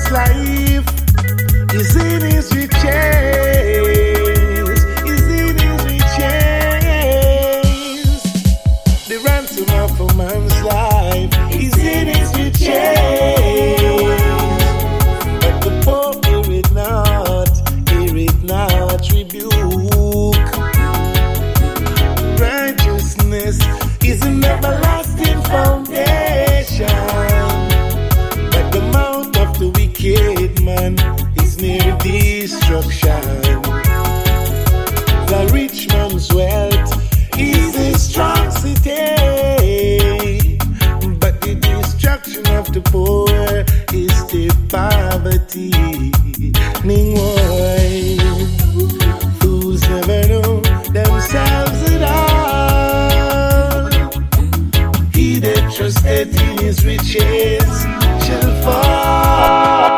life is in his riches, is in his riches. The ransom of a man's life is in his riches. But the poor hear it not rebuke. Righteousness is an everlasting foundation. The mouth of the wicked man is near destruction. The rich man's wealth is a strong city, but the destruction of the poor is the poverty. Meanwhile, fools never know themselves at all. He that trusteth in his riches shall fall.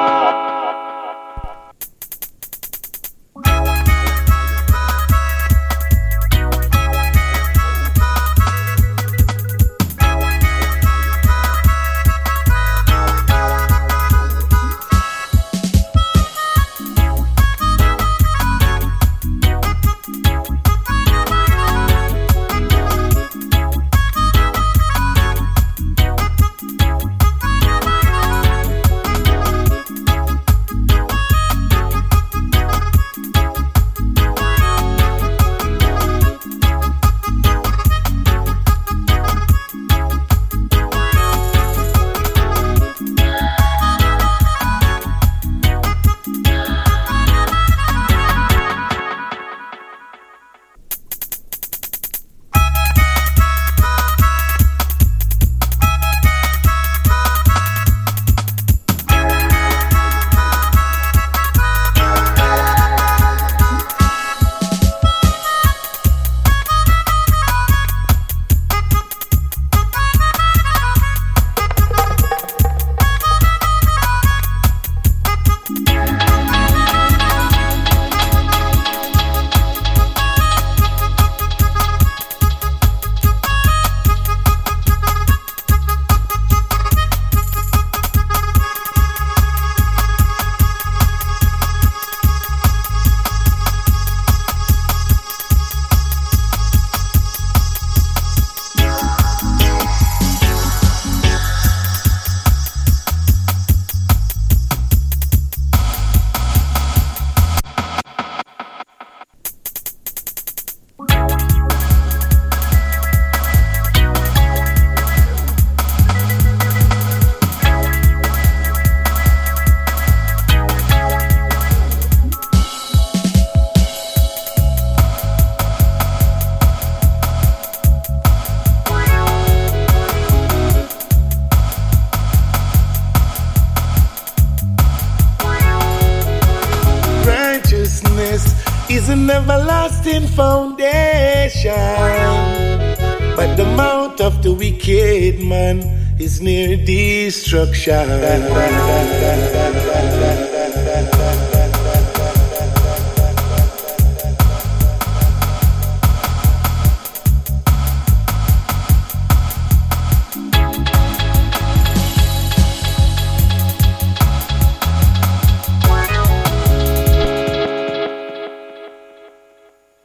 Is an everlasting foundation, but the mouth of the wicked man is near destruction.